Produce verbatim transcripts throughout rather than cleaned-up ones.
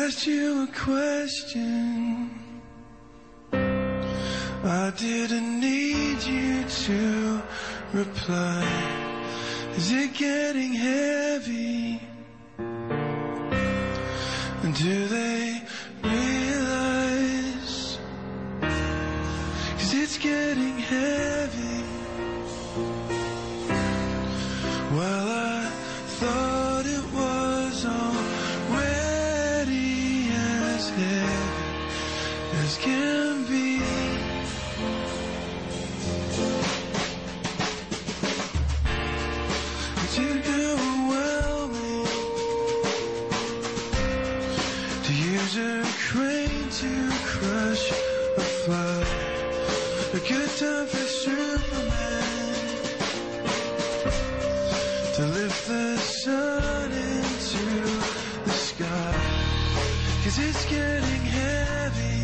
asked you a question. I didn't need you to reply. Is it getting heavy? Do they realize? 'Cause it's getting heavy. Well, I thought it was already as heavy as can be. Too overwhelming to use a crane to crush a fly. A good time for Superman to lift the sun into the sky. 'Cause it's getting heavy.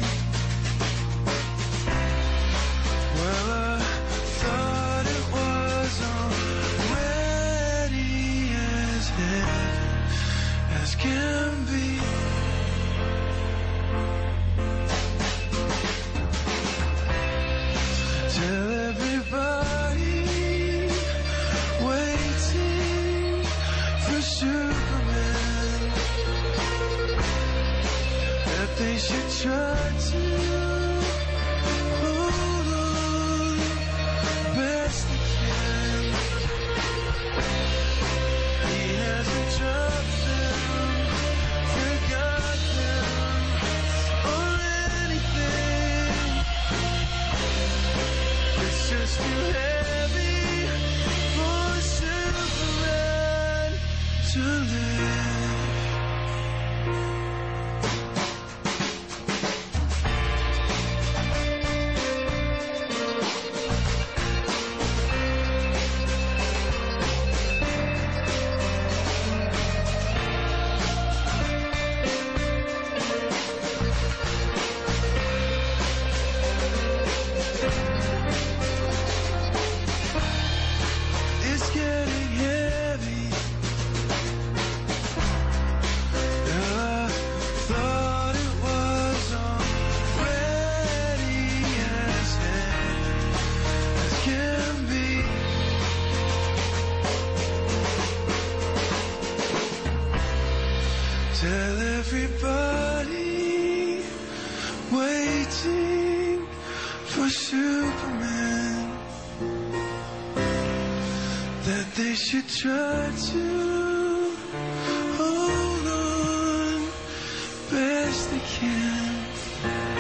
Well, I thought it was already as heavy as can be. Tell everybody waiting for Superman that they should try to hold on best they can. He hasn't dropped them, forgot them, or anything. It's just too heavy for Superman to live. It's getting heavy. And I thought it was already as heavy as can be. Tell everybody waiting for Superman that they should try to hold on best they can.